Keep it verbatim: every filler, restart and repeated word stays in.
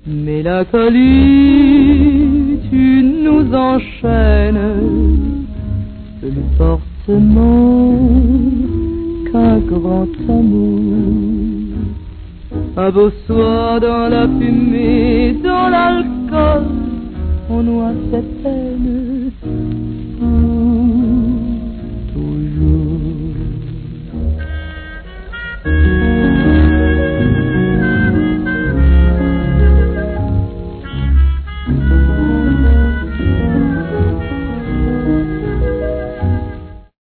Mélancolie, tu nous enchaînes, plus forcément qu'un grand amour. Un beau soir dans la fumée, dans l'alcool, on noie cette peine